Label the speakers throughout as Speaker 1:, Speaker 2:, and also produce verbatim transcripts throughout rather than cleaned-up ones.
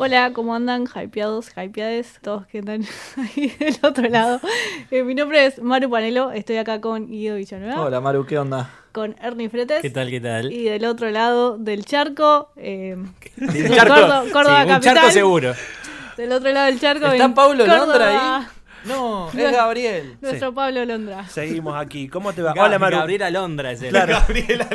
Speaker 1: Hola, ¿cómo andan? Hypeados, hypeades, todos que están ahí del otro lado. Eh, mi nombre es Maru Panelo, estoy acá con Guido Villanueva.
Speaker 2: Hola Maru, ¿qué onda?
Speaker 1: Con Ernie Fretes.
Speaker 3: ¿Qué tal, qué tal?
Speaker 1: Y del otro lado del charco, eh,
Speaker 3: Del charco,
Speaker 1: Córdoba, Córdoba
Speaker 3: sí, un
Speaker 1: capital.
Speaker 3: charco seguro.
Speaker 1: Del otro lado del charco.
Speaker 2: ¿Está
Speaker 1: en
Speaker 2: Pablo
Speaker 1: Córdoba,
Speaker 2: Londra ahí? No, es Gabriel.
Speaker 1: Nuestro
Speaker 2: Sí.
Speaker 1: Pablo Londra.
Speaker 2: Seguimos aquí. ¿Cómo te va?
Speaker 3: Ga-
Speaker 2: Hola Maru.
Speaker 3: Gabriela Londra es el.
Speaker 2: Claro. Gabriela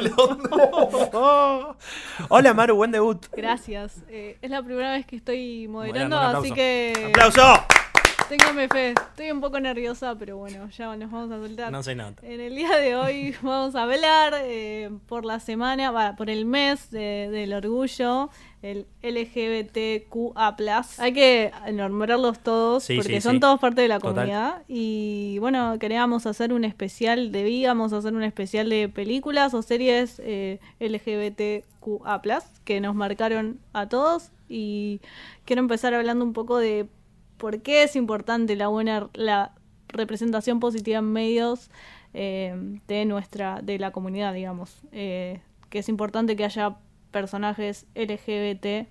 Speaker 2: Londra. Hola Maru, buen debut.
Speaker 1: Gracias. Eh, es la primera vez que estoy moderando,
Speaker 3: Moderando, un
Speaker 1: así
Speaker 3: aplauso.
Speaker 1: que
Speaker 2: ¡Aplauso!
Speaker 1: ténganme fe. Estoy un poco nerviosa, pero bueno, ya nos vamos a soltar.
Speaker 3: No se nota.
Speaker 1: En el día de hoy vamos a hablar eh, por la semana, va, por el mes de- del orgullo, el L G B T Q A plus. Hay que nombrarlos todos
Speaker 3: Sí,
Speaker 1: porque
Speaker 3: sí,
Speaker 1: son
Speaker 3: sí.
Speaker 1: todos parte de la
Speaker 3: Total.
Speaker 1: comunidad. Y bueno, queríamos hacer un especial, debíamos hacer un especial de películas o series eh, L G B T Q A plus que nos marcaron a todos. Y quiero empezar hablando un poco de por qué es importante la buena la representación positiva en medios eh, de nuestra de la comunidad, digamos, eh, que es importante que haya personajes L G B T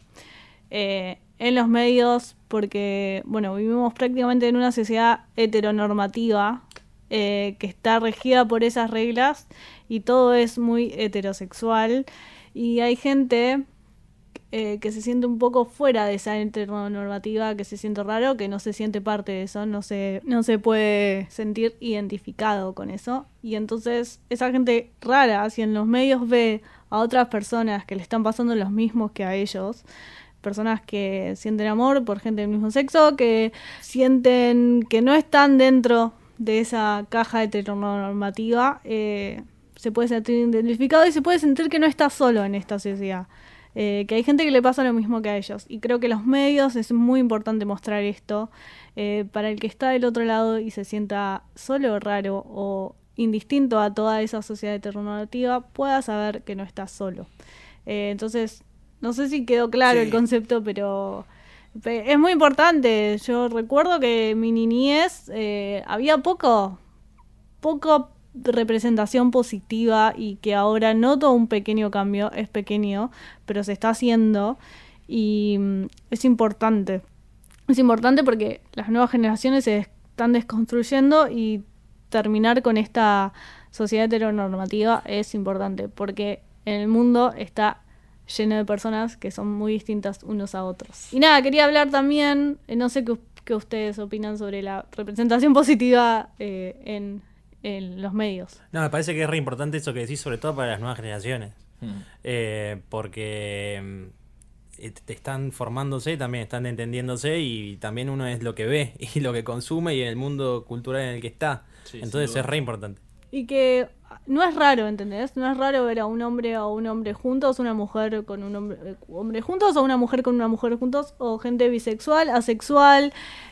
Speaker 1: eh, en los medios porque, bueno, vivimos prácticamente en una sociedad heteronormativa eh, que está regida por esas reglas y todo es muy heterosexual y hay gente Eh, que se siente un poco fuera de esa heteronormativa, que se siente raro, que no se siente parte de eso, no se, no se puede sentir identificado con eso. Y entonces esa gente rara, si en los medios ve a otras personas que le están pasando los mismos que a ellos, personas que sienten amor por gente del mismo sexo, que sienten que no están dentro de esa caja heteronormativa, eh, se puede sentir identificado y se puede sentir que no está solo en esta sociedad. Eh, que hay gente que le pasa lo mismo que a ellos. Y creo que los medios es muy importante mostrar esto eh, para el que está del otro lado y se sienta solo, raro o indistinto a toda esa sociedad heteronormativa, pueda saber que no está solo. Eh, entonces, no sé si quedó claro
Speaker 2: Sí.
Speaker 1: el concepto, pero pe- es muy importante. Yo recuerdo que en mi niñez eh, había poco, poco representación positiva y que ahora noto un pequeño cambio, es pequeño, pero se está haciendo y mm, es importante. Es importante porque las nuevas generaciones se están desconstruyendo y terminar con esta sociedad heteronormativa es importante porque en el mundo está lleno de personas que son muy distintas unos a otros. Y nada, quería hablar también, eh, no sé qué, qué ustedes opinan sobre la representación positiva eh, en en los medios.
Speaker 3: No, me parece que es re importante eso que decís, sobre todo para las nuevas generaciones.
Speaker 2: Hmm.
Speaker 3: Eh, porque mm, eh, te están formándose, también están entendiéndose y también uno es lo que ve y lo que consume y en el mundo cultural en el que está.
Speaker 2: Sí,
Speaker 3: Entonces
Speaker 2: sin duda.
Speaker 3: es re importante.
Speaker 1: Y que no es raro, ¿entendés? No es raro ver a un hombre o un hombre juntos, una mujer con un hombre, eh, hombre juntos, o una mujer con una mujer juntos, o gente bisexual, asexual,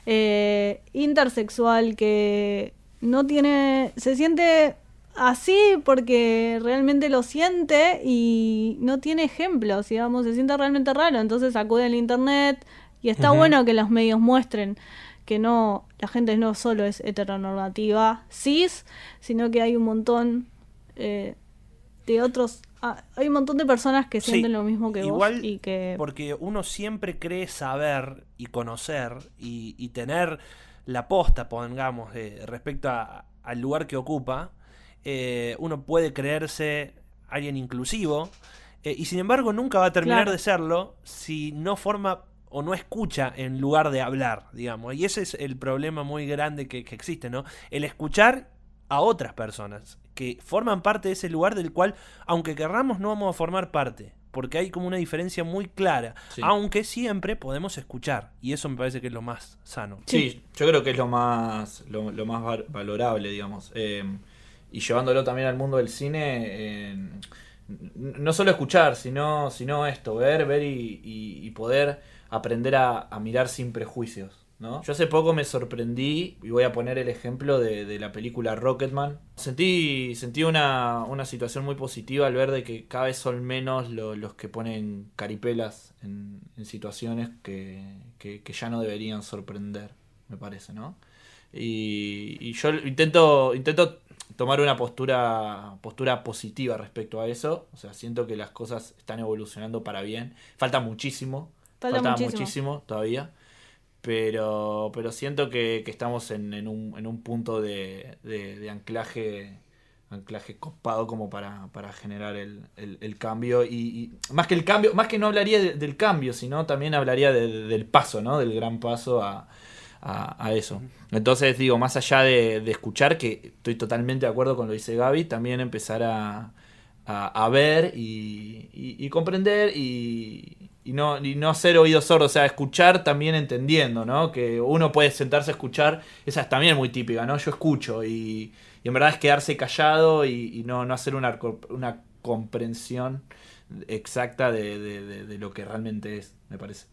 Speaker 1: eh, intersexual, que no tiene, se siente así porque realmente lo siente y no tiene ejemplos, digamos, se siente realmente raro, entonces acude al internet y está
Speaker 3: Ujú.
Speaker 1: bueno que los medios muestren que no, la gente no solo es heteronormativa, cis, sino que hay un montón eh, de otros, ah, hay un montón de personas que
Speaker 2: Sí,
Speaker 1: sienten lo mismo que
Speaker 2: igual
Speaker 1: vos y que
Speaker 2: porque uno siempre cree saber y conocer y, y tener la posta, pongamos, eh, respecto a- al lugar que ocupa. Eh, uno puede creerse alguien inclusivo eh, y sin embargo nunca va a terminar
Speaker 1: Claro.
Speaker 2: de serlo si no forma o no escucha en lugar de hablar, digamos. Y ese es el problema muy grande que, que existe, ¿no? El escuchar a otras personas que forman parte de ese lugar del cual, aunque querramos, no vamos a formar parte. Porque hay como una diferencia muy clara.
Speaker 4: Sí.
Speaker 2: Aunque siempre podemos escuchar. Y eso me parece que es lo más sano.
Speaker 4: Sí, yo creo que es lo más lo, lo más val- valorable, digamos. Eh, y llevándolo también al mundo del cine, eh, n- no solo escuchar, sino, sino esto, ver, ver y, y- y poder aprender a, a mirar sin prejuicios, ¿no? Yo hace poco me sorprendí, y voy a poner el ejemplo de, de la película Rocketman. Sentí, sentí una, una situación muy positiva al ver de que cada vez son menos lo- los que ponen caripelas en, en situaciones que, que, que ya no deberían sorprender, me parece, ¿no? Y, y yo intento, intento tomar una postura, postura positiva respecto a eso. O sea, siento que las cosas están evolucionando para bien. Falta muchísimo.
Speaker 1: Falta
Speaker 4: faltaba
Speaker 1: muchísimo.
Speaker 4: muchísimo todavía. Pero, pero siento que, que estamos en, en, un, en un punto de, de, de anclaje anclaje copado como para, para generar el, el, el cambio. Y, y más que el cambio, más que no hablaría de, del cambio, sino también hablaría de, de, del paso, ¿no? Del gran paso a, a, a eso. Entonces, digo, más allá de, de escuchar, que estoy totalmente de acuerdo con lo que dice Gaby, también empezar a, a, a ver y, y, y comprender y, y, no, y no hacer oídos sordos, o sea, escuchar también entendiendo, ¿no? Que uno puede sentarse a escuchar, esa es también muy típica, ¿no? Yo escucho y, y en verdad es quedarse callado y, y no, no hacer una, una comprensión exacta de, de, de, de lo que realmente es, me parece.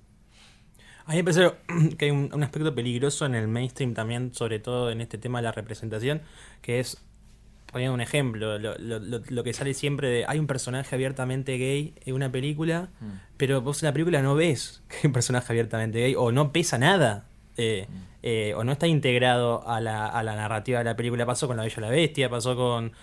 Speaker 3: A mí me parece que hay un, un aspecto peligroso en el mainstream también, sobre todo en este tema de la representación, que es, poniendo un ejemplo, lo, lo, lo, lo que sale siempre de, hay un personaje abiertamente gay en una película, mm. pero vos en la película no ves que hay un personaje abiertamente gay, o no pesa nada, eh, mm. eh, o no está integrado a la, a la narrativa de la película. Pasó con La Bella y la Bestia, pasó con...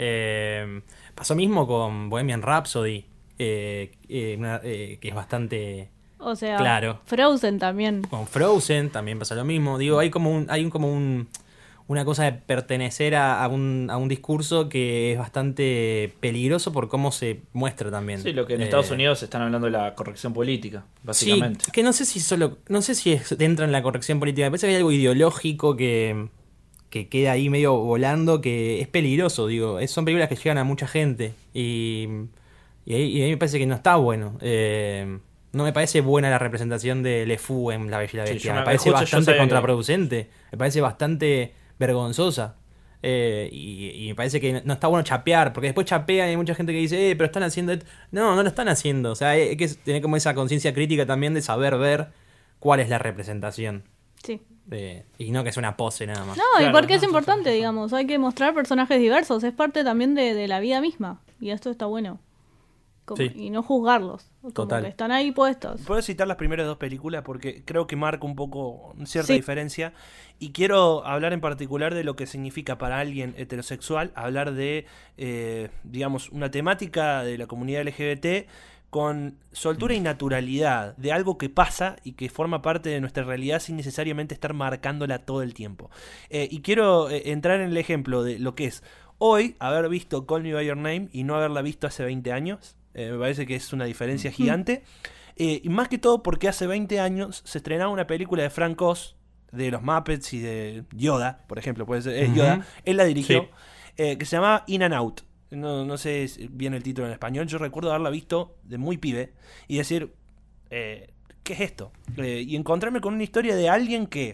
Speaker 3: Eh, pasó mismo con Bohemian Rhapsody, eh, eh, una, eh, que es bastante...
Speaker 1: O sea,
Speaker 3: claro.
Speaker 1: Frozen también.
Speaker 3: Con Frozen también pasa lo mismo. Digo, hay como un, hay un como un una cosa de pertenecer a, a, un, a un discurso que es bastante peligroso por cómo se muestra también.
Speaker 4: Sí, lo que en
Speaker 3: eh,
Speaker 4: Estados Unidos están hablando de la corrección política, básicamente.
Speaker 3: Sí, que no sé si solo, no sé si es, entra en la corrección política. Me parece que hay algo ideológico que, que queda ahí medio volando, que es peligroso, digo. Es, son películas que llegan a mucha gente y, y, ahí, y a mí me parece que no está bueno. Eh, No me parece buena la representación de Le Fou en La Bella y la Bestia. Sí, me, me parece bastante contraproducente. Que... Me parece bastante vergonzosa. Eh, y, y me parece que no está bueno chapear. Porque después chapean y hay mucha gente que dice, eh, pero están haciendo esto. No, no lo están haciendo. O sea, hay, hay que tener como esa conciencia crítica también de saber ver cuál es la representación.
Speaker 1: Sí.
Speaker 3: Eh, y no que es una pose nada más.
Speaker 1: No,
Speaker 3: claro,
Speaker 1: y porque
Speaker 3: no,
Speaker 1: es importante, digamos. Hay que mostrar personajes diversos. Es parte también de, de la vida misma. Y esto está bueno. Como, sí. Y no juzgarlos, como Total. Que están ahí puestos.
Speaker 2: Puedo citar las primeras dos películas porque creo que marca un poco cierta
Speaker 1: sí.
Speaker 2: diferencia y quiero hablar en particular de lo que significa para alguien heterosexual hablar de, eh, digamos, una temática de la comunidad L G B T con soltura y naturalidad, de algo que pasa y que forma parte de nuestra realidad sin necesariamente estar marcándola todo el tiempo. Eh, y quiero eh, entrar en el ejemplo de lo que es hoy haber visto Call Me By Your Name y no haberla visto hace veinte años. Eh, me parece que es una diferencia gigante. Eh, y más que todo porque hace veinte años se estrenaba una película de Frank Oz, de los Muppets y de Yoda, por ejemplo, puede ser, es Yoda. Uh-huh. Él la dirigió, sí. eh, que se llamaba In and Out. No, no sé bien el título en español. Yo recuerdo haberla visto de muy pibe y decir, eh, ¿qué es esto? Eh, y encontrarme con una historia de alguien que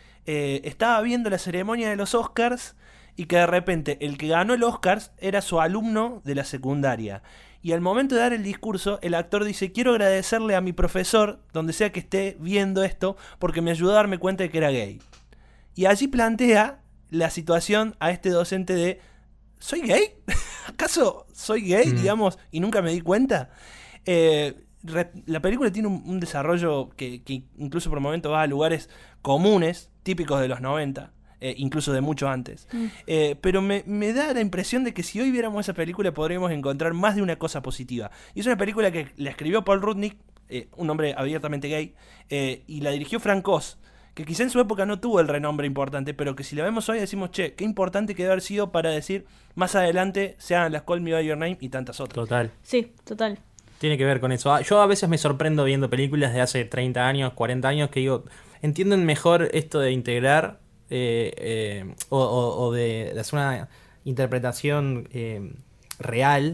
Speaker 2: eh, estaba viendo la ceremonia de los Oscars y que de repente el que ganó el Oscars era su alumno de la secundaria. Y al momento de dar el discurso, el actor dice, quiero agradecerle a mi profesor, donde sea que esté viendo esto, porque me ayudó a darme cuenta de que era gay. Y allí plantea la situación a este docente de, ¿soy gay? ¿Acaso soy gay, mm. digamos, y nunca me di cuenta? Eh, re, la película tiene un, un desarrollo que, que incluso por momentos va a lugares comunes, típicos de los noventa. Eh, incluso de mucho antes. Mm. Eh, pero me, me da la impresión de que si hoy viéramos esa película podríamos encontrar más de una cosa positiva. Y es una película que la escribió Paul Rudnick, eh, un hombre abiertamente gay, eh, y la dirigió Frank Oz, que quizá en su época no tuvo el renombre importante, pero que si la vemos hoy decimos, che, qué importante que debe haber sido para decir, más adelante se hagan las Call Me By Your Name y tantas otras.
Speaker 3: Total.
Speaker 1: Sí, total.
Speaker 3: Tiene que ver con eso. Yo a veces me sorprendo viendo películas de hace treinta años, cuarenta años, que digo, entienden mejor esto de integrar Eh, eh, o, o, o de, de hacer una interpretación eh, real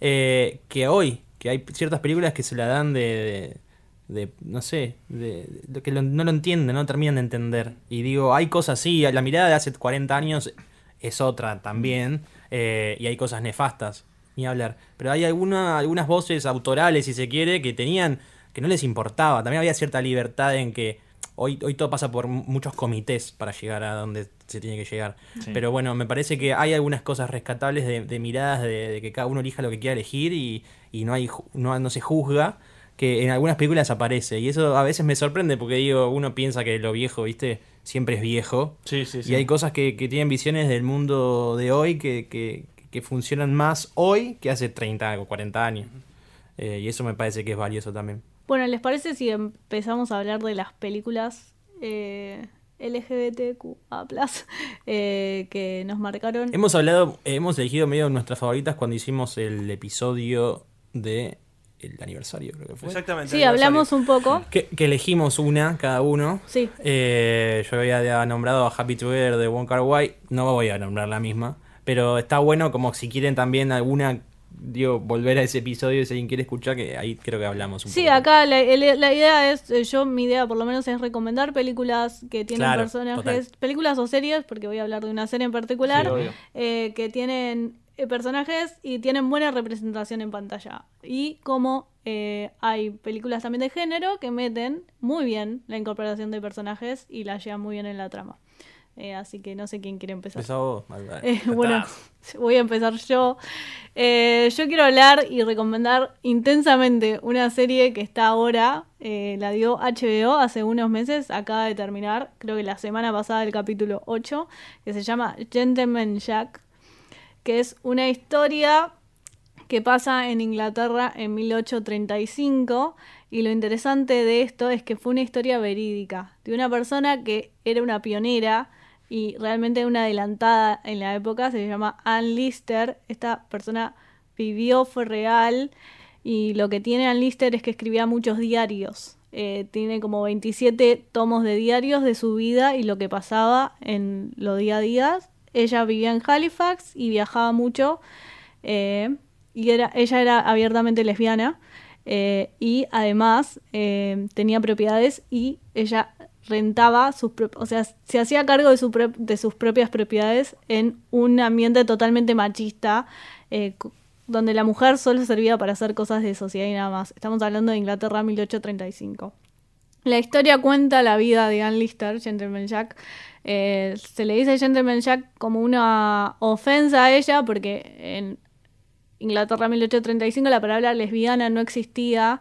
Speaker 3: eh, que hoy, que hay ciertas películas que se la dan de, de, de no sé, de, de que lo, no lo entienden, no terminan de entender. Y digo, hay cosas así, la mirada de hace cuarenta años es otra también, eh, y hay cosas nefastas, ni hablar. Pero hay alguna, algunas voces autorales, si se quiere, que tenían, que no les importaba. También había cierta libertad en que Hoy, hoy todo pasa por muchos comités para llegar a donde se tiene que llegar. Sí. Pero bueno, me parece que hay algunas cosas rescatables de, de miradas, de, de que cada uno elija lo que quiera elegir y, y no, hay, no, no se juzga, que en algunas películas aparece. Y eso a veces me sorprende porque digo, uno piensa que lo viejo, ¿viste? Siempre es viejo.
Speaker 4: Sí, sí, sí.
Speaker 3: Y hay cosas que, que tienen visiones del mundo de hoy que, que, que funcionan más hoy que hace treinta o cuarenta años. Eh, y eso me parece que es valioso también.
Speaker 1: Bueno, ¿les parece si empezamos a hablar de las películas eh, L G B T Q A plus, eh, que nos marcaron?
Speaker 3: Hemos hablado, hemos elegido medio de nuestras favoritas cuando hicimos el episodio de el aniversario, creo que fue.
Speaker 2: Exactamente.
Speaker 1: Sí, hablamos un poco.
Speaker 3: Que, que elegimos una cada uno.
Speaker 1: Sí.
Speaker 3: Eh, yo había nombrado a Happy Together de Wong Kar-wai. No voy a nombrar la misma. Pero está bueno como si quieren también alguna... Digo, volver a ese episodio si alguien quiere escuchar, que ahí creo que hablamos un
Speaker 1: sí,
Speaker 3: poco.
Speaker 1: Sí, acá la, la idea es, yo mi idea por lo menos es recomendar películas que tienen
Speaker 3: Claro,
Speaker 1: personajes,
Speaker 3: total.
Speaker 1: películas o series, porque voy a hablar de una serie en particular,
Speaker 4: Sí, obvio.
Speaker 1: eh, que tienen eh, personajes y tienen buena representación en pantalla. Y como eh, hay películas también de género que meten muy bien la incorporación de personajes y la llevan muy bien en la trama. Eh, así que no sé quién quiere empezar.
Speaker 3: Empezá vos, Magda.
Speaker 1: Eh,
Speaker 3: Ya
Speaker 1: bueno,
Speaker 3: está.
Speaker 1: voy a empezar yo. Eh, yo quiero hablar y recomendar intensamente una serie que está ahora, eh, la dio H B O hace unos meses, acaba de terminar, creo que la semana pasada el capítulo ocho, que se llama Gentleman Jack, que es una historia que pasa en Inglaterra en mil ochocientos treinta y cinco, y lo interesante de esto es que fue una historia verídica, de una persona que era una pionera y realmente una adelantada en la época, se llama Ann Lister. Esta persona vivió, fue real, y lo que tiene Ann Lister es que escribía muchos diarios. Eh, tiene como veintisiete tomos de diarios de su vida y lo que pasaba en los día a día. Ella vivía en Halifax y viajaba mucho, eh, y era, ella era abiertamente lesbiana, eh, y además eh, tenía propiedades y ella rentaba sus pro- o sea, se hacía cargo de, su pro- de sus propias propiedades en un ambiente totalmente machista, eh, cu- donde la mujer solo servía para hacer cosas de sociedad y nada más. Estamos hablando de Inglaterra mil ochocientos treinta y cinco. La historia cuenta la vida de Ann Lister, Gentleman Jack. Eh, se le dice Gentleman Jack como una ofensa a ella porque en Inglaterra mil ochocientos treinta y cinco la palabra lesbiana no existía.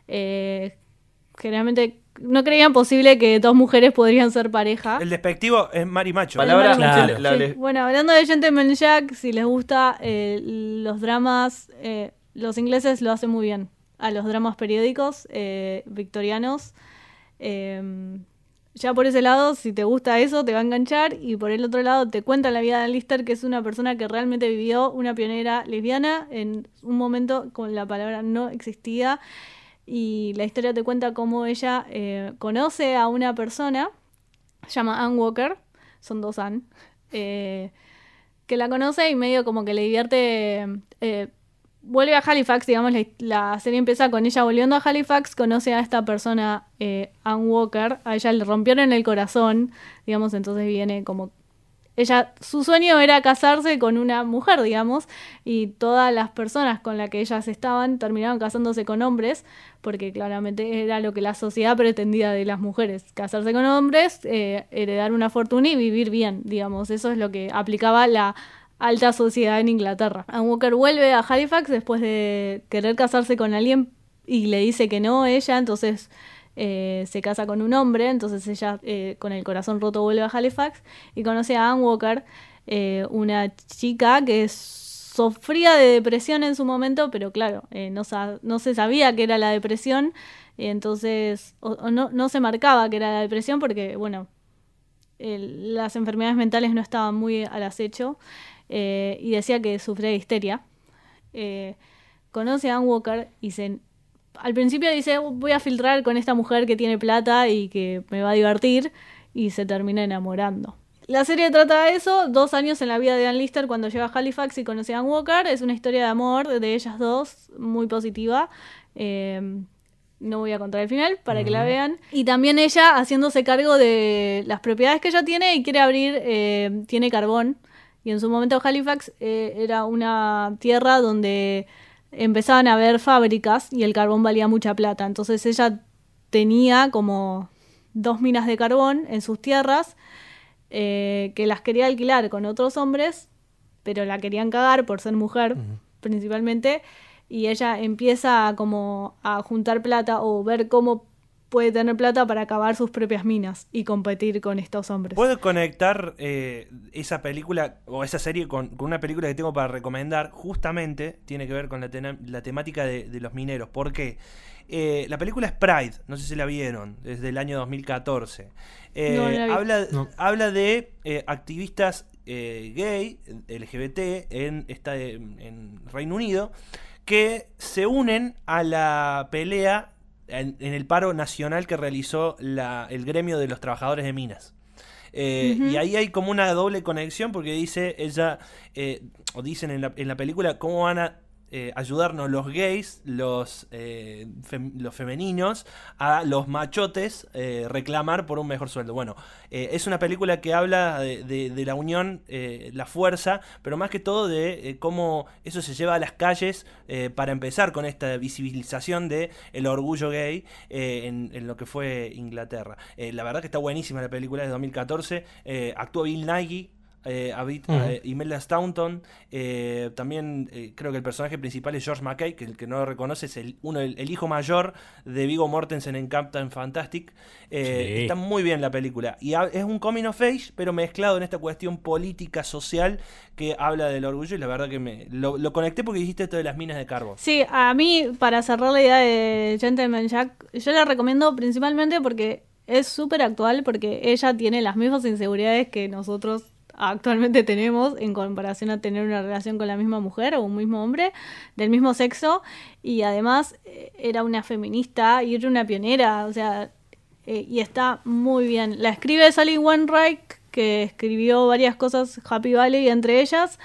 Speaker 1: Eh, generalmente no creían posible que dos mujeres podrían ser pareja.
Speaker 2: El despectivo es Mari Macho.
Speaker 4: Palabra,
Speaker 3: Claro.
Speaker 4: la- la-
Speaker 1: Sí. Bueno, hablando de Gentleman Jack, si les gusta eh, los dramas, eh, los ingleses lo hacen muy bien. A los dramas periódicos eh, victorianos. Eh, ya por ese lado, si te gusta eso, te va a enganchar. Y por el otro lado, te cuenta la vida de Ann Lister, que es una persona que realmente vivió, una pionera lesbiana en un momento con la palabra no existía. Y la historia te cuenta cómo ella eh, conoce a una persona, se llama Ann Walker, son dos Ann, eh, que la conoce y medio como que le divierte. Eh, vuelve a Halifax, digamos, la, la serie empieza con ella volviendo a Halifax, conoce a esta persona, eh, Ann Walker, a ella le rompieron el corazón, digamos, entonces viene como... Ella, su sueño era casarse con una mujer, digamos, y todas las personas con las que ellas estaban terminaron casándose con hombres, porque claramente era lo que la sociedad pretendía de las mujeres, casarse con hombres, eh, heredar una fortuna y vivir bien, digamos, eso es lo que aplicaba la alta sociedad en Inglaterra. Ann Walker vuelve a Halifax después de querer casarse con alguien y le dice que no ella, entonces... Eh, se casa con un hombre, entonces ella eh, con el corazón roto vuelve a Halifax y conoce a Ann Walker, eh, una chica que sufría de depresión en su momento, pero claro, eh, no, sa- no se sabía que era la depresión, y entonces o, o no, no se marcaba que era la depresión porque, bueno, el- las enfermedades mentales no estaban muy al acecho, eh, y decía que sufría de histeria. Eh, conoce a Ann Walker y se... Al principio dice, voy a filtrar con esta mujer que tiene plata y que me va a divertir, y se termina enamorando. La serie trata de eso, dos años en la vida de Ann Lister cuando llega a Halifax y conoce a Ann Walker. Es una historia de amor de ellas dos, muy positiva. Eh, no voy a contar el final para uh-huh. que la vean. Y también ella haciéndose cargo de las propiedades que ella tiene y quiere abrir, eh, tiene carbón. Y en su momento Halifax eh, era una tierra donde... empezaban a haber fábricas y el carbón valía mucha plata. Entonces ella tenía como dos minas de carbón en sus tierras, eh, que las quería alquilar con otros hombres, pero la querían cagar por ser mujer, uh-huh. principalmente, y ella empieza a como a juntar plata o ver cómo puede tener plata para cavar sus propias minas y competir con estos hombres.
Speaker 2: ¿Puedo conectar eh, esa película o esa serie con, con una película que tengo para recomendar? Justamente tiene que ver con la, tena- la temática de, de los mineros. ¿Por qué? Eh, la película es Pride, no sé si la vieron, desde el año dos mil catorce. Eh,
Speaker 1: No, no la vi.
Speaker 2: habla,
Speaker 3: No.
Speaker 2: habla de eh, activistas eh, gay, L G B T, en, esta, en, en Reino Unido, que se unen a la pelea en, en el paro nacional que realizó la, el gremio de los trabajadores de minas. Eh,
Speaker 1: Ujú.
Speaker 2: Y ahí hay como una doble conexión porque dice ella, eh, o dicen en la, en la película, cómo van a eh, ayudarnos los gays, los, eh, fem- los femeninos, a los machotes eh, reclamar por un mejor sueldo. Bueno, eh, es una película que habla de, de- de la unión, eh, la fuerza, pero más que todo de eh, cómo eso se lleva a las calles eh, para empezar con esta visibilización de el orgullo gay eh, en, en lo que fue Inglaterra. Eh, la verdad que está buenísima la película, es de dos mil catorce, eh, actúa Bill Nighy, eh, a Bit-
Speaker 3: Ujú.
Speaker 2: a Imelda Staunton, eh, también eh, creo que el personaje principal es George McKay, que el que no lo reconoce es el, uno, el, el hijo mayor de Viggo Mortensen en Captain Fantastic. Eh,
Speaker 3: Sí.
Speaker 2: Está muy bien la película y ha- es un coming of age, pero mezclado en esta cuestión política, social, que habla del orgullo, y la verdad que me lo, lo conecté porque dijiste esto de las minas de carbón.
Speaker 1: Sí, a mí, para cerrar la idea de Gentleman Jack, yo la recomiendo principalmente porque es súper actual, porque ella tiene las mismas inseguridades que nosotros actualmente tenemos en comparación a tener una relación con la misma mujer o un mismo hombre del mismo sexo, y además eh, era una feminista y era una pionera, o sea, eh, y está muy bien. La escribe Sally Wainwright, que escribió varias cosas, Happy Valley entre ellas.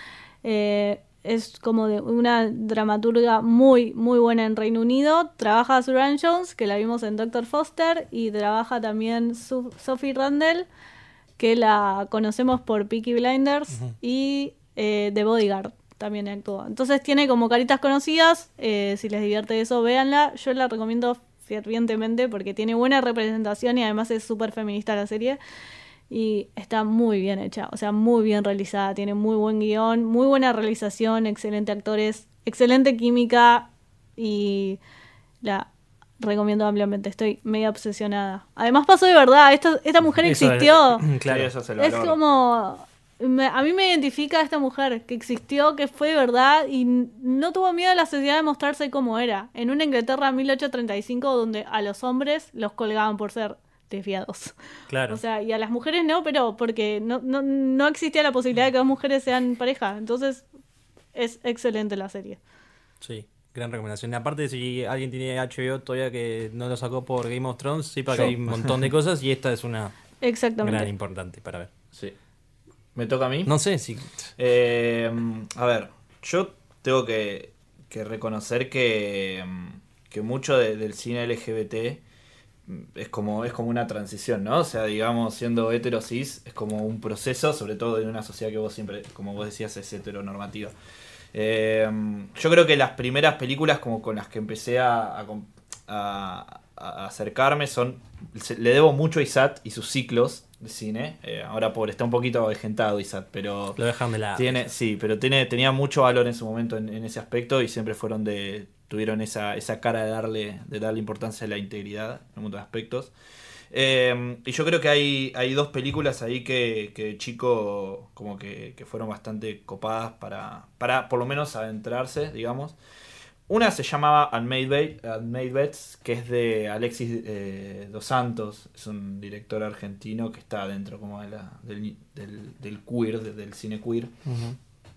Speaker 1: Eh, es como de una dramaturga muy, muy buena en Reino Unido. Trabaja Suran Jones, que la vimos en Doctor Foster, y trabaja también Su- Sophie Randall, que la conocemos por Peaky Blinders,
Speaker 3: Ujú.
Speaker 1: y eh, The Bodyguard también actúa. Entonces tiene como caritas conocidas, eh, si les divierte eso, véanla. Yo la recomiendo fervientemente porque tiene buena representación y además es súper feminista la serie. Y está muy bien hecha, o sea, muy bien realizada, tiene muy buen guión, muy buena realización, excelente actores, excelente química, y la recomiendo ampliamente, estoy medio obsesionada. Además pasó de verdad, esta, esta mujer
Speaker 3: Eso es-
Speaker 1: existió.
Speaker 3: claro.
Speaker 4: Sí, eso es el
Speaker 1: Es
Speaker 4: valor.
Speaker 1: como... me- a mí me identifica esta mujer que existió, que fue de verdad y n- no tuvo miedo a la sociedad de mostrarse como era. En una Inglaterra mil ochocientos treinta y cinco donde a los hombres los colgaban por ser desviados.
Speaker 3: Claro.
Speaker 1: O sea, y a las mujeres no, pero porque no, no, no existía la posibilidad de que dos mujeres sean pareja. Entonces es excelente la serie.
Speaker 3: Sí, gran recomendación. Aparte, si alguien tiene H B O todavía que no lo sacó por Game of Thrones, sepa que
Speaker 4: Yo.
Speaker 3: hay un montón de cosas y esta es una
Speaker 1: Exactamente.
Speaker 3: gran importante para ver.
Speaker 4: Sí. ¿Me toca a mí?
Speaker 3: No sé si...
Speaker 4: Eh, a ver, yo tengo que, que reconocer que, que mucho de- del cine L G B T es como, es como una transición, ¿no? O sea, digamos, siendo hetero cis es como un proceso, sobre todo en una sociedad que vos siempre, como vos decías, es heteronormativa. Eh, yo creo que las primeras películas como con las que empecé a, a, a- a acercarme son... se- le debo mucho a Isat y sus ciclos de cine. Eh, ahora pobre, está un poquito avejentado Isat, pero...
Speaker 3: Lo dejan de lado.
Speaker 4: Tiene, sí, pero tiene, tenía mucho valor en su momento en, en ese aspecto y siempre fueron de. Tuvieron esa, esa cara de darle, de darle importancia a la integridad en muchos aspectos. Eh, y yo creo que hay, hay dos películas ahí que, que de chico como que, que fueron bastante copadas para, para por lo menos adentrarse, digamos. Una se llamaba Unmade, Ba- Unmade Bets, que es de Alexis eh, Dos Santos, es un director argentino que está dentro como de la, del, del, del queer, de- del cine queer.
Speaker 3: Ujú.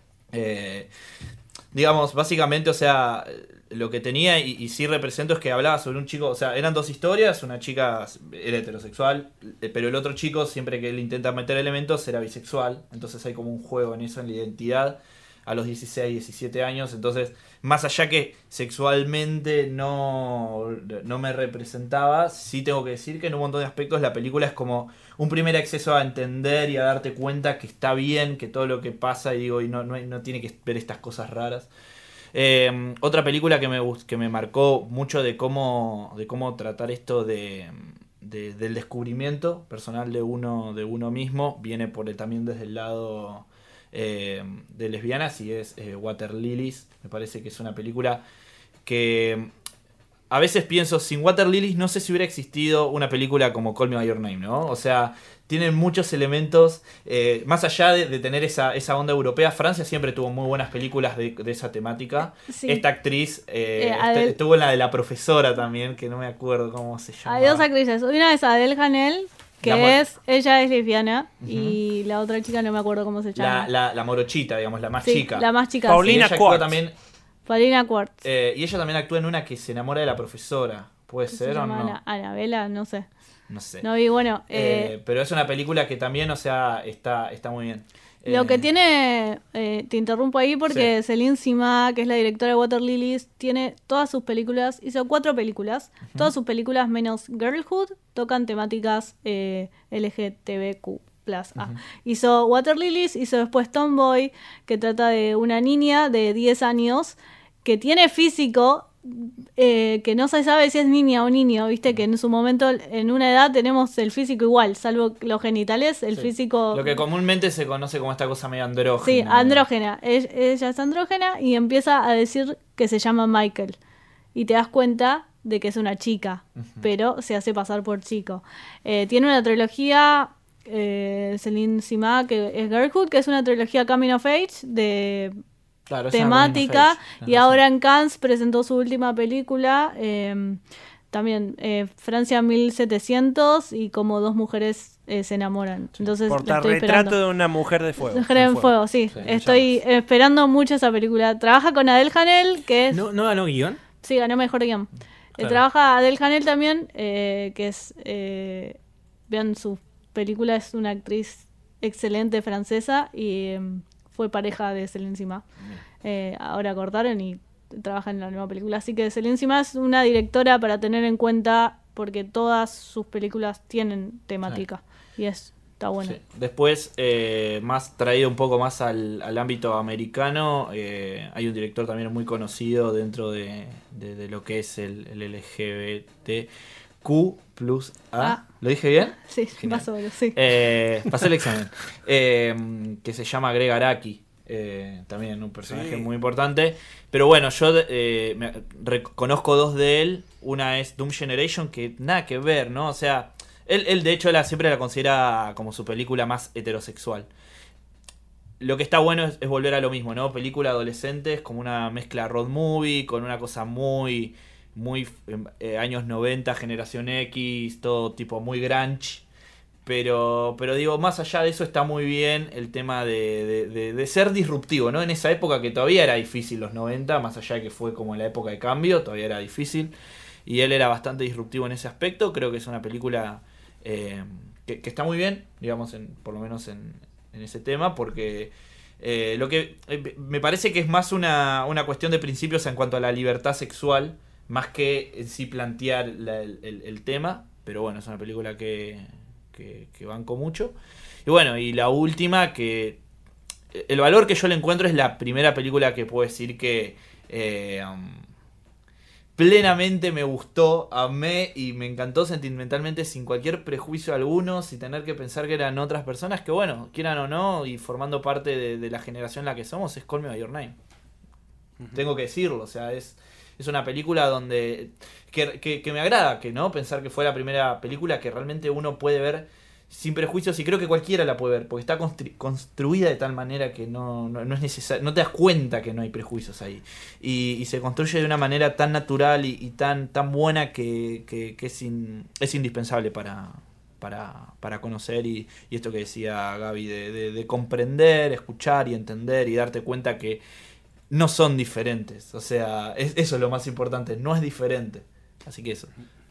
Speaker 4: Eh, digamos, básicamente, o sea, lo que tenía y, y sí represento es que hablaba sobre un chico, o sea, eran dos historias, una chica era heterosexual, eh, pero el otro chico, siempre que él intenta meter elementos, era bisexual, entonces hay como un juego en eso, en la identidad, a los dieciséis, diecisiete años, entonces, más allá que sexualmente no, no me representaba, sí tengo que decir que en un montón de aspectos la película es como un primer acceso a entender y a darte cuenta que está bien, que todo lo que pasa, y digo, y no, no, hay- no tiene que ver estas cosas raras. Eh, otra película que me, gust- que me marcó mucho de cómo, de cómo tratar esto de, de- del descubrimiento personal de uno, de uno mismo, viene por el- también desde el lado eh, de lesbianas, y es eh, Water Lilies. Me parece que es una película que a veces pienso, sin Water Lilies no sé si hubiera existido una película como Call Me By Your Name, ¿no? O sea, tienen muchos elementos, eh, más allá de, de tener esa, esa onda europea, Francia siempre tuvo muy buenas películas de, de esa temática.
Speaker 1: Sí.
Speaker 4: Esta actriz eh,
Speaker 1: Eh,
Speaker 4: est-
Speaker 1: Adele-
Speaker 4: estuvo en la de la profesora también, que no me acuerdo cómo se llama.
Speaker 1: Hay dos actrices. Una es Adele Hanel, que
Speaker 4: La mo-
Speaker 1: es, ella es lesbiana, y la otra chica no me acuerdo cómo se llama.
Speaker 4: La, la, la morochita, digamos, la más
Speaker 1: Sí,
Speaker 4: chica.
Speaker 1: la más chica.
Speaker 2: Paulina
Speaker 4: Y ella actúa
Speaker 2: Quartz.
Speaker 4: también,
Speaker 1: Paulina Quartz.
Speaker 4: eh, y ella también actúa en una que se enamora de la profesora. ¿Puede
Speaker 1: Se
Speaker 4: ser o
Speaker 1: llama
Speaker 4: no?
Speaker 1: Ana- Anabela, no sé.
Speaker 4: No sé.
Speaker 1: No, y bueno,
Speaker 4: Eh,
Speaker 1: eh,
Speaker 4: pero es una película que también, o sea, está, está muy bien.
Speaker 1: lo
Speaker 4: Eh,
Speaker 1: que tiene, eh, te interrumpo ahí porque Céline Sima, que es la directora de Water Lilies, tiene todas sus películas, hizo cuatro películas, todas sus películas menos Girlhood tocan temáticas eh, L G T B Q plus A. Hizo Water Lilies, hizo después Tomboy, que trata de una niña de diez años que tiene físico eh, que no se sabe si es niña o niño, viste que en su momento, en una edad tenemos el físico igual, salvo los genitales, el
Speaker 4: sí.
Speaker 1: físico...
Speaker 4: Lo que comúnmente se conoce como esta cosa medio andrógena.
Speaker 1: Sí, andrógena. Ell- Ella es andrógena y empieza a decir que se llama Michael. Y te das cuenta de que es una chica, pero se hace pasar por chico. Eh, tiene una trilogía, eh, Céline Sima, que es Girlhood, que es una trilogía Coming of Age de
Speaker 4: Claro, es una
Speaker 1: temática.
Speaker 4: coming of age,
Speaker 1: Y
Speaker 4: tenés
Speaker 1: ahora
Speaker 4: razón.
Speaker 1: en Cannes presentó su última película, eh, también eh, Francia mil setecientos, y como dos mujeres eh, se enamoran. Entonces la estoy
Speaker 2: Portarretrato
Speaker 1: esperando.
Speaker 2: de una mujer de fuego.
Speaker 1: Mujer en fuego, sí.
Speaker 4: Sí,
Speaker 1: Estoy esperando mucho esa película. Trabaja con Adele Hanel, que es...
Speaker 3: ¿No, ¿No ganó guión?
Speaker 1: Sí, ganó mejor guión. Eh,
Speaker 3: Claro.
Speaker 1: trabaja Adele Hanel también, eh, que es... eh, vean su película, es una actriz excelente francesa y eh, fue pareja de Céline Sima. Eh, ahora cortaron y trabaja en la nueva película. Así que Céline Sima es una directora para tener en cuenta porque todas sus películas tienen temática. Y es, está bueno.
Speaker 4: Sí. Después, eh, más traído un poco más al, al ámbito americano, eh, hay un director también muy conocido dentro de, de, de lo que es el, el L G B T Q plus A.
Speaker 1: Ah.
Speaker 4: ¿Lo dije bien?
Speaker 1: Sí,
Speaker 4: Genial.
Speaker 1: más o menos, sí.
Speaker 4: Eh, pasé el examen. Eh, que se llama Greg Araki. Eh, también un personaje
Speaker 2: Sí.
Speaker 4: muy importante. Pero bueno, yo eh, me, reconozco dos de él. Una es Doom Generation, que nada que ver, ¿no? O sea, él, él de hecho la, siempre la considera como su película más heterosexual. Lo que está bueno es, es volver a lo mismo, ¿no? Película adolescente, es como una mezcla road movie, con una cosa muy, muy eh, años noventa, generación X, todo tipo muy grunge. Pero, pero digo, más allá de eso está muy bien el tema de, de, de, de ser disruptivo, ¿no? En esa época que todavía era difícil, los noventa, más allá de que fue como la época de cambio, todavía era difícil. Y él era bastante disruptivo en ese aspecto. Creo que es una película eh, que, que está muy bien, digamos, en, por lo menos en, en ese tema, porque eh, lo que eh, me parece que es más una, una cuestión de principios en cuanto a la libertad sexual, más que en sí plantear la- el, el- el tema. Pero bueno, es una película que... Que, que banco mucho. Y bueno, y la última, que el valor que yo le encuentro es la primera película que puedo decir que eh, um, plenamente me gustó, amé y me encantó sentimentalmente, sin cualquier prejuicio alguno, sin tener que pensar que eran otras personas, que bueno, quieran o no, y formando parte de, de la generación en la que somos, es Call Me By Your Name. Tengo que decirlo, o sea, es, es una película donde que, que, que me agrada, que no pensar que fue la primera película que realmente uno puede ver sin prejuicios, y creo que cualquiera la puede ver, porque está constru- construida de tal manera que no, no, no es necesario, no te das cuenta que no hay prejuicios ahí, y, y se construye de una manera tan natural y, y tan, tan buena que, que, que es, in- es indispensable para, para, para conocer, y, y esto que decía Gaby, de, de, de comprender, escuchar y entender y darte cuenta que no son diferentes. O sea, es, eso es lo más importante, no es diferente. Así que eso.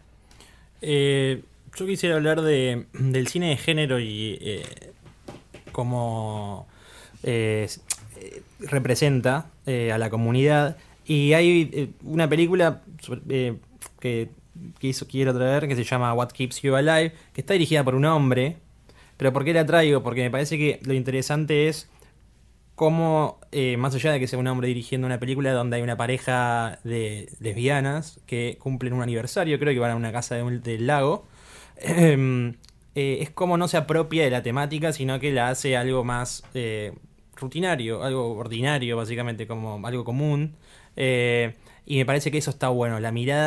Speaker 3: Eh, yo quisiera hablar de, del cine de género y eh, cómo eh, eh, representa eh, a la comunidad. Y hay eh, una película sobre- eh, que, que hizo, quiero traer, que se llama What Keeps You Alive, que está dirigida por un hombre. Pero ¿por qué la traigo? Porque me parece que lo interesante es cómo, eh, más allá de que sea un hombre dirigiendo una película donde hay una pareja de lesbianas que cumplen un aniversario, creo que van a una casa de un- del lago, eh, eh, es como no se apropia de la temática, sino que la hace algo más eh, rutinario, algo ordinario, básicamente, como algo común. Eh, y me parece que eso está bueno, la mirada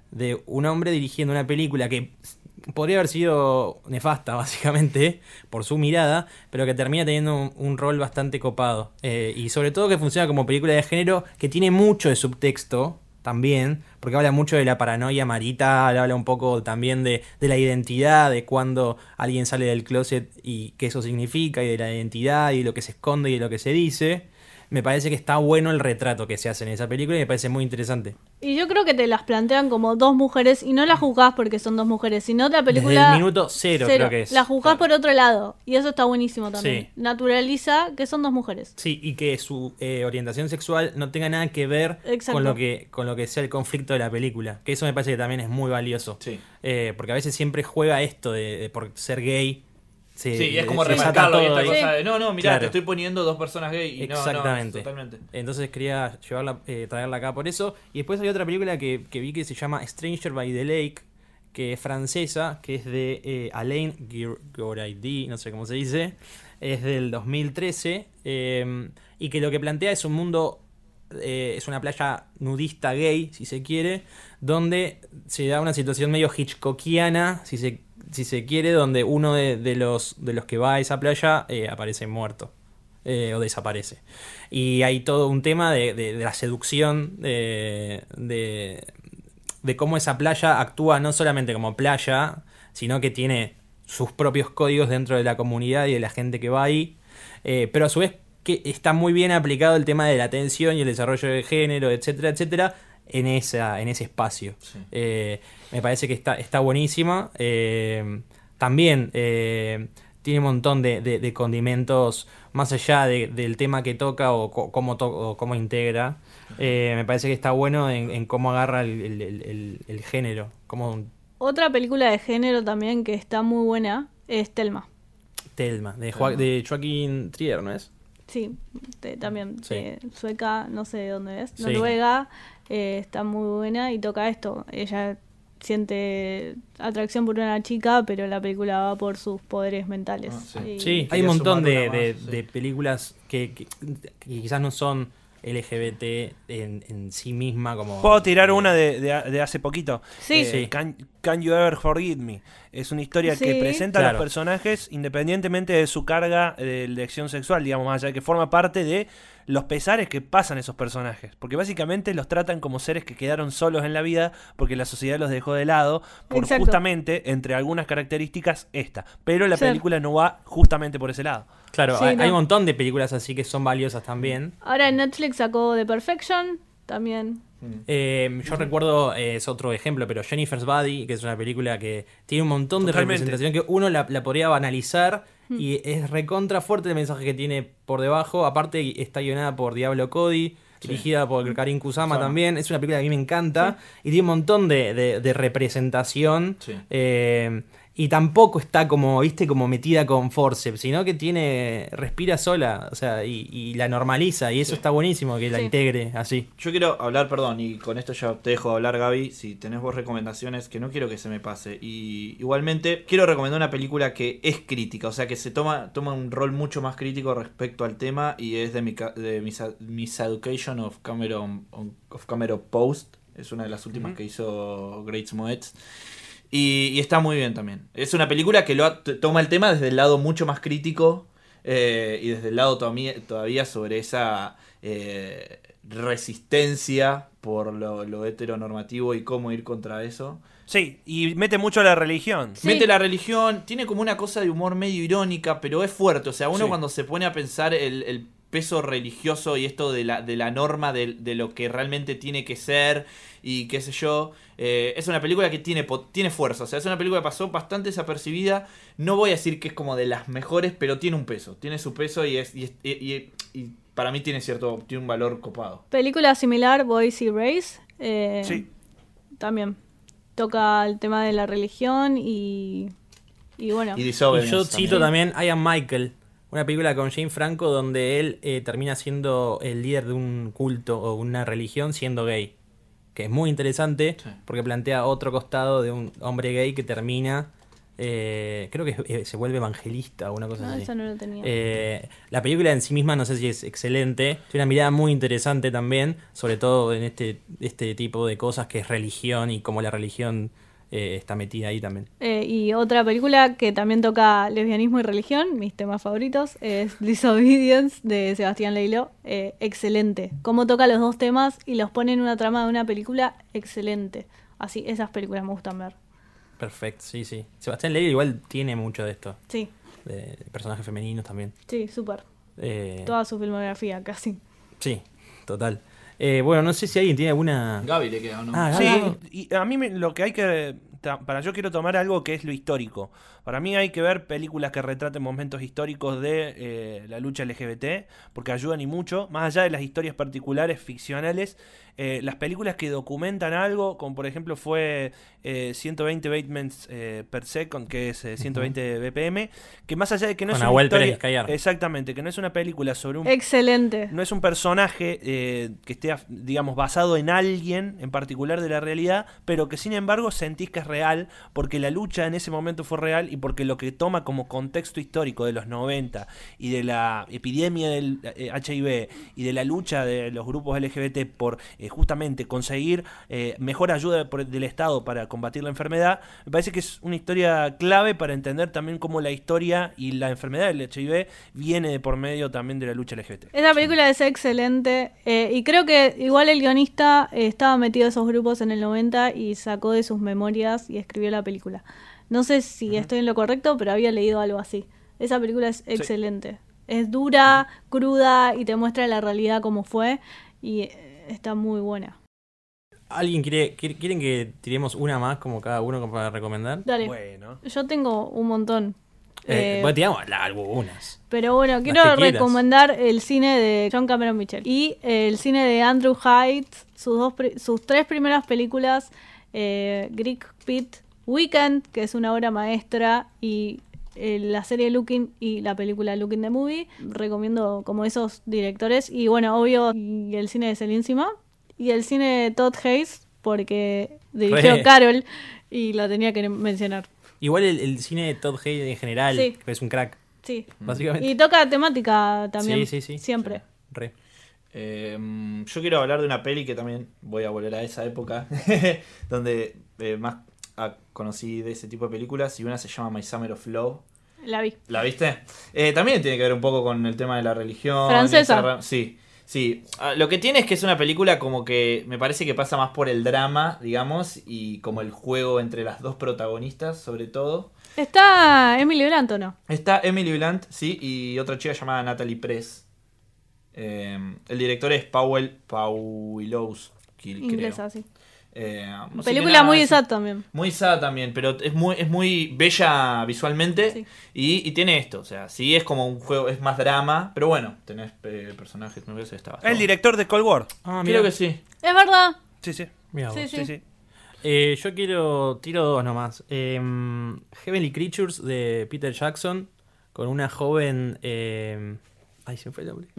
Speaker 3: de un hombre dirigiendo una película que podría haber sido nefasta, básicamente, por su mirada, pero que termina teniendo un, un rol bastante copado. Eh, y sobre todo que funciona como película de género, que tiene mucho de subtexto también, porque habla mucho de la paranoia marital, habla un poco también de, de la identidad, de cuando alguien sale del closet y qué eso significa, y de la identidad, y lo que se esconde y de lo que se dice. Me parece que está bueno el retrato que se hace en esa película y me parece muy interesante.
Speaker 1: Y yo creo que te las plantean como dos mujeres y no las juzgás porque son dos mujeres, sino la película...
Speaker 3: Desde el minuto cero, creo que es.
Speaker 1: La juzgás
Speaker 3: Claro.
Speaker 1: por otro lado y eso está buenísimo también.
Speaker 3: Sí.
Speaker 1: Naturaliza que son dos mujeres.
Speaker 3: Sí, y que su eh, orientación sexual no tenga nada que ver
Speaker 1: Exacto.
Speaker 3: con lo que con lo que sea el conflicto de la película. Que eso me parece que también es muy valioso.
Speaker 4: Sí.
Speaker 3: Eh, porque a veces siempre juega esto de, de por ser gay. Se,
Speaker 4: Sí, y es como
Speaker 3: se desata
Speaker 4: remarcarlo y
Speaker 3: todo
Speaker 4: esta
Speaker 3: ahí.
Speaker 4: cosa de, no, no, mirá,
Speaker 3: Claro.
Speaker 4: te estoy poniendo dos personas gay y no,
Speaker 3: Exactamente.
Speaker 4: no, totalmente.
Speaker 3: Entonces quería llevarla, eh, traerla acá por eso. Y después hay otra película que, que vi que se llama Stranger by the Lake, que es francesa, que es de eh, Alain Goraidi, no sé cómo se dice. Es del dos mil trece. Eh, y que lo que plantea es un mundo... Eh, es una playa nudista gay, si se quiere, donde se da una situación medio hitchcockiana, si se, si se quiere, donde uno de, de los, de los que va a esa playa eh, aparece muerto. Eh, o desaparece. Y hay todo un tema de, de, de la seducción, de, de, de cómo esa playa actúa no solamente como playa, sino que tiene sus propios códigos dentro de la comunidad y de la gente que va ahí. Eh, pero a su vez que está muy bien aplicado el tema de la atención y el desarrollo de género, etcétera, etcétera, en, esa, en ese espacio.
Speaker 4: Sí.
Speaker 3: Eh, me parece que está, está buenísima. Eh, también... Eh, tiene un montón de, de, de condimentos más allá de, del tema que toca o co- cómo, to- o cómo integra. Eh, me parece que está bueno en, en cómo agarra el, el, el, el- el género. Cómo
Speaker 1: Otra película de género también que está muy buena es Thelma.
Speaker 3: Telma, de, Joa- de Joaquín Trier, ¿no es?
Speaker 1: Sí, te- también
Speaker 3: Sí.
Speaker 1: eh, sueca, no sé de dónde es,
Speaker 3: Sí.
Speaker 1: Noruega, eh, está muy buena y toca esto. Ella siente atracción por una chica, pero la película va por sus poderes mentales.
Speaker 4: Ah, sí.
Speaker 1: Y-
Speaker 3: Sí, hay
Speaker 4: Quería
Speaker 3: un montón
Speaker 4: sumar
Speaker 3: de,
Speaker 4: una
Speaker 3: de,
Speaker 4: más, sí.
Speaker 3: de películas que, que, que quizás no son L G B T en, en sí misma como...
Speaker 2: Puedo tirar una de, de, de hace poquito.
Speaker 1: Sí.
Speaker 2: Eh,
Speaker 3: Sí.
Speaker 2: Can, Can You Ever Forgive Me? Es una historia que
Speaker 1: Sí.
Speaker 2: presenta a
Speaker 3: Claro.
Speaker 2: los personajes independientemente de su carga de elección sexual, digamos, más allá de que forma parte de los pesares que pasan esos personajes. Porque básicamente los tratan como seres que quedaron solos en la vida porque la sociedad los dejó de lado por
Speaker 1: Exacto.
Speaker 2: justamente, entre algunas características, esta. Pero la
Speaker 1: Sí.
Speaker 2: película no va justamente por ese lado.
Speaker 3: Claro,
Speaker 1: Sí,
Speaker 3: hay,
Speaker 1: no.
Speaker 3: hay un montón de películas así que son valiosas también.
Speaker 1: Ahora en Netflix sacó The Perfection, también.
Speaker 3: Eh, yo recuerdo, eh, es otro ejemplo, pero Jennifer's Body, que es una película que tiene un montón de
Speaker 2: Totalmente.
Speaker 3: representación que uno la, la podría banalizar y es recontra fuerte el mensaje que tiene por debajo. Aparte está guionada por Diablo Cody,
Speaker 4: Sí.
Speaker 3: dirigida por Karin Kusama
Speaker 4: Kusama.
Speaker 3: también. Es una película que a mí me encanta y tiene un montón de, de- de representación.
Speaker 4: Sí.
Speaker 3: Eh, y tampoco está como, viste, como metida con forceps, sino que tiene, respira sola, o sea, y, y la normaliza, y eso
Speaker 4: Sí.
Speaker 3: está buenísimo que la
Speaker 1: Sí.
Speaker 3: integre así.
Speaker 4: Yo quiero hablar, perdón, y con esto ya te dejo hablar, Gaby, si tenés vos recomendaciones, que no quiero que se me pase. Y igualmente, quiero recomendar una película que es crítica, o sea, que se toma, toma un rol mucho más crítico respecto al tema, y es de, Mica- de Misa- Miseducation of Cameron, of Cameron Post, es una de las últimas
Speaker 2: Ujú.
Speaker 4: que hizo Great Moetz. Y, y está muy bien también. Es una película que lo ha- t- toma el tema desde el lado mucho más crítico eh, y desde el lado todavía, todavía sobre esa eh, resistencia por lo, lo heteronormativo y cómo ir contra eso.
Speaker 2: Sí, y mete mucho la religión.
Speaker 1: Sí.
Speaker 4: Mete la religión, tiene como una cosa de humor medio irónica, pero es fuerte. O sea, uno
Speaker 2: Sí.
Speaker 4: cuando se pone a pensar el, el peso religioso y esto de la, de la norma de, de lo que realmente tiene que ser y qué sé yo, eh, es una película que tiene, po- tiene fuerza. O sea, es una película que pasó bastante desapercibida. No voy a decir que es como de las mejores, pero tiene un peso. Tiene su peso y, es, y, es- y- y- y para mí tiene cierto tiene un valor copado.
Speaker 1: Película similar, Boys y Race. eh,
Speaker 2: Sí.
Speaker 1: También toca el tema de la religión y, y bueno.
Speaker 4: Y
Speaker 3: Y
Speaker 4: Disobedience
Speaker 3: yo
Speaker 4: también.
Speaker 3: cito también I Am Michael, una película con Jane Franco donde él eh, termina siendo el líder de un culto o una religión siendo gay. Que es muy interesante
Speaker 4: Sí.
Speaker 3: porque plantea otro costado de un hombre gay que termina Eh, creo que eh, se vuelve evangelista o una cosa
Speaker 1: No,
Speaker 3: así.
Speaker 1: eso no lo tenía.
Speaker 3: Eh, la película en sí misma no sé si es excelente. Tiene una mirada muy interesante también, sobre todo en este, este tipo de cosas que es religión y cómo la religión eh, está metida ahí también.
Speaker 1: Eh, y otra película que también toca lesbianismo y religión, mis temas favoritos, es Disobedience de Sebastián Leiló. Eh, excelente. Cómo toca los dos temas y los pone en una trama de una película, excelente. Así, esas películas me gustan ver.
Speaker 3: Perfecto, sí, sí. Sebastián Ley igual tiene mucho de esto.
Speaker 1: Sí,
Speaker 3: De personajes femeninos también.
Speaker 1: sí, súper.
Speaker 3: Eh,
Speaker 1: Toda su filmografía, casi.
Speaker 3: sí, total. Eh, bueno, no sé si alguien tiene alguna...
Speaker 4: Gaby le queda, ¿o no?
Speaker 3: Ah,
Speaker 2: Sí,
Speaker 3: Gaby.
Speaker 2: y a mí me- lo que hay que... ta- Para yo quiero tomar algo que es lo histórico. Para mí hay que ver películas que retraten momentos históricos de eh, la lucha L G B T, porque ayudan y mucho. Más allá de las historias particulares, ficcionales, eh, las películas que documentan algo, como por ejemplo fue eh, ciento veinte batements eh, per second, que es eh, ciento veinte B P M, que más allá de que no
Speaker 3: Con
Speaker 2: es una
Speaker 3: Nahuel Pérez
Speaker 2: historia...
Speaker 3: Vizcayar.
Speaker 2: Exactamente, que no es una película sobre un
Speaker 1: Excelente.
Speaker 2: no es un personaje eh, que esté, af- digamos, basado en alguien en particular de la realidad, pero que sin embargo sentís que es real, porque la lucha en ese momento fue real y porque lo que toma como contexto histórico de los noventa y de la epidemia del eh, H I V y de la lucha de los grupos L G B T por eh, justamente conseguir eh, mejor ayuda por- del Estado para combatir la enfermedad, me parece que es una historia clave para entender también cómo la historia y la enfermedad del H I V viene de por medio también de la lucha L G B T.
Speaker 1: Esa película es excelente eh, y creo que igual el guionista eh, estaba metido en esos grupos en el noventa y sacó de sus memorias y escribió la película. No sé si estoy en lo correcto, pero había leído algo así. Esa película es excelente. Es dura, cruda y te muestra la realidad como fue y eh, está muy buena.
Speaker 3: ¿Alguien quiere, quiere- quieren que tiremos una más como cada uno como para recomendar?
Speaker 1: Dale,
Speaker 2: Bueno.
Speaker 1: yo tengo un montón.
Speaker 3: Eh,
Speaker 1: Eh,
Speaker 3: bueno, tiramos la- algunas.
Speaker 1: Pero bueno,
Speaker 3: Las
Speaker 1: quiero
Speaker 3: que quieras.
Speaker 1: recomendar el cine de John Cameron Mitchell y el cine de Andrew Hyde, sus, dos pri- sus tres primeras películas, eh, Greek Pit, Weekend, que es una obra maestra, y eh, la serie Looking y la película Looking the Movie. Recomiendo como esos directores. Y bueno, obvio, y el cine de Celine Sima y el cine de Todd Hayes, porque dirigió
Speaker 3: Re.
Speaker 1: Carol y lo tenía que mencionar.
Speaker 3: Igual el, el cine de Todd Haynes en general,
Speaker 1: Sí.
Speaker 3: que es un crack,
Speaker 1: Sí.
Speaker 3: básicamente.
Speaker 1: Y toca temática también.
Speaker 3: Sí, sí, sí.
Speaker 1: Siempre.
Speaker 3: Re.
Speaker 4: Eh, yo quiero hablar de una peli que también voy a volver a esa época, donde eh, más ah, conocí de ese tipo de películas, y una se llama My Summer of Love.
Speaker 1: La vi.
Speaker 4: ¿La viste? Eh, también tiene que ver un poco con el tema de la religión.
Speaker 1: Francesa.
Speaker 4: esa ra- Sí, sí. Ah, lo que tiene es que es una película como que me parece que pasa más por el drama, digamos, y como el juego entre las dos protagonistas, sobre todo.
Speaker 1: ¿Está Emily Blunt o no?
Speaker 4: Está Emily Blunt, sí, y otra chica llamada Natalie Press. Eh, el director es Powell Pawlowski, creo.
Speaker 1: Inglesa, sí.
Speaker 4: Eh, así que
Speaker 1: Película
Speaker 4: nada,
Speaker 1: muy
Speaker 4: es-
Speaker 1: sad también.
Speaker 4: Muy sad también, pero es muy, es muy bella visualmente.
Speaker 1: Sí.
Speaker 4: Y, y tiene esto, o sea, sí es como un juego, es más drama, pero bueno, tenés eh, personajes, me parece que está bastante.
Speaker 2: El director de Cold War.
Speaker 3: Ah, mira.
Speaker 4: Creo que sí.
Speaker 1: Es verdad.
Speaker 2: Sí, sí.
Speaker 3: Mirá
Speaker 1: Sí,
Speaker 3: vos.
Speaker 1: sí.
Speaker 2: Sí, sí.
Speaker 3: Eh, yo quiero. Tiro dos nomás. Eh, Heavenly Creatures de Peter Jackson. Con una joven. eh, ay, se me fue el nombre.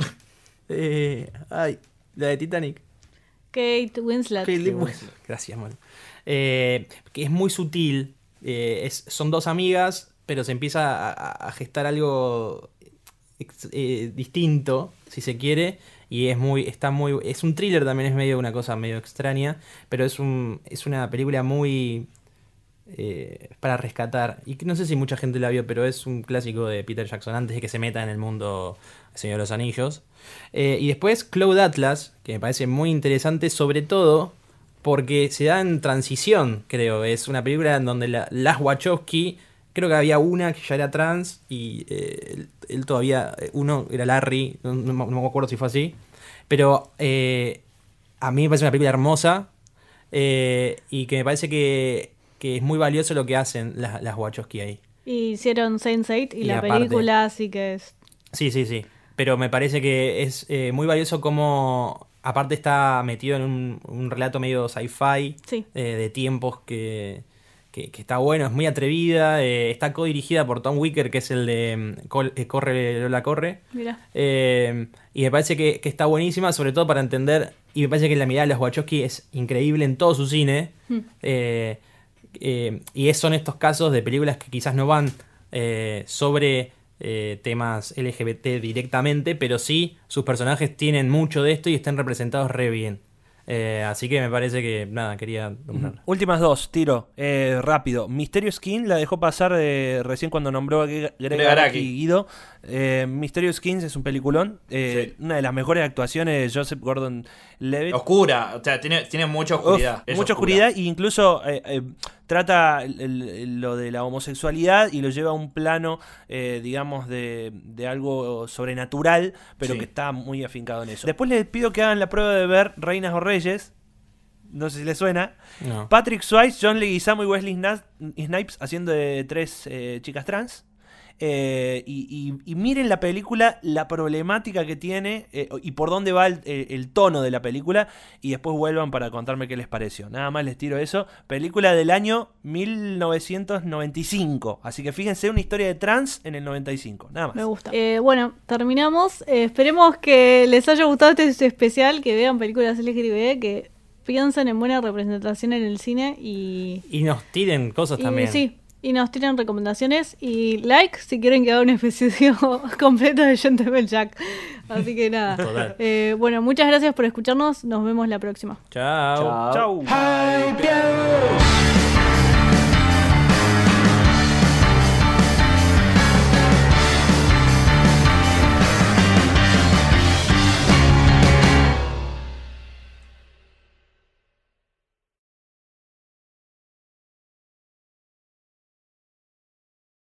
Speaker 3: Eh, ay, la de Titanic.
Speaker 1: Kate Winslet.
Speaker 3: Kate Winslet. Gracias, man. Eh, que es muy sutil. eh, es- son dos amigas, pero se empieza a, a- a gestar algo ex- eh, distinto, si se quiere. Y es muy, está muy, es un thriller también, es medio una cosa medio extraña, pero es un, es una película muy eh, para rescatar. Y que no sé si mucha gente la vio, pero es un clásico de Peter Jackson antes de que se meta en el mundo Señor de los Anillos. Eh, y después Cloud Atlas, que me parece muy interesante, sobre todo porque se da en transición, creo. Es una película en donde la- las Wachowski, creo que había una que ya era trans y eh, él, él todavía, uno era Larry, no, no me- no me acuerdo si fue así. Pero eh, a mí me parece una película hermosa eh, y que me parece que, que es muy valioso lo que hacen las, las Wachowski ahí.
Speaker 1: Y hicieron sense eight y,
Speaker 3: Y
Speaker 1: la
Speaker 3: aparte-
Speaker 1: película, así que es.
Speaker 3: Sí, sí, sí. Pero me parece que es eh, muy valioso como, aparte está metido en un, un relato medio sci-fi,
Speaker 1: Sí.
Speaker 3: eh, de tiempos que, que, que está bueno, es muy atrevida, eh, está codirigida por Tom Wicker, que es el de mm, Col- eh, Corre, Lola, Corre.
Speaker 1: Mira.
Speaker 3: Eh, y me parece que, que está buenísima, sobre todo para entender, y me parece que la mirada de los Wachowski es increíble en todo su cine.
Speaker 1: Hmm.
Speaker 3: Eh, Eh, y es- son estos casos de películas que quizás no van eh, sobre eh, temas L G B T directamente, pero sí sus personajes tienen mucho de esto y están representados re bien. Eh, así que me parece que, nada, quería nombrarla.
Speaker 2: Últimas dos, tiro, eh, rápido. Mysterio Skin la dejó pasar eh, recién cuando nombró a Greg
Speaker 4: Greg
Speaker 2: Araki
Speaker 4: Araki.
Speaker 2: y Guido. Eh, Mysterio Skins es un peliculón. eh,
Speaker 4: Sí.
Speaker 2: Una de las mejores actuaciones de Joseph Gordon-Levitt.
Speaker 4: Oscura, o sea, tiene, tiene mucha oscuridad.
Speaker 2: Uf,
Speaker 4: es
Speaker 2: mucha
Speaker 4: oscura.
Speaker 2: oscuridad e incluso eh, eh, trata el- el- lo de la homosexualidad y lo lleva a un plano, eh, digamos, de, de algo sobrenatural, pero
Speaker 4: Sí.
Speaker 2: que está muy afincado en eso. Después les pido que hagan la prueba de ver Reinas o Reyes. No sé si les suena.
Speaker 3: No.
Speaker 2: Patrick Swayze, John Leguizamo y Wesley Sna- Snipes haciendo de tres eh, chicas trans. Eh, y, y- y miren la película, la problemática que tiene eh, y por dónde va el, el- el tono de la película. Y después vuelvan para contarme qué les pareció. Nada más les tiro eso. Película del año mil novecientos noventa y cinco. Así que fíjense, una historia de trans en el noventa y cinco. Nada más.
Speaker 1: Me gusta. Eh, bueno, terminamos. Eh, esperemos que les haya gustado este especial, que vean películas L G B T, que piensen en buena representación en el cine y...
Speaker 3: Y nos tiren cosas
Speaker 1: y
Speaker 3: también.
Speaker 1: sí, y nos tiran recomendaciones y like si quieren que haga un episodio completo de Gentleman Jack. Así que nada.
Speaker 3: Total.
Speaker 1: Eh, bueno, muchas gracias por escucharnos. Nos vemos la próxima.
Speaker 3: Chao.
Speaker 4: Chao.
Speaker 2: Chau.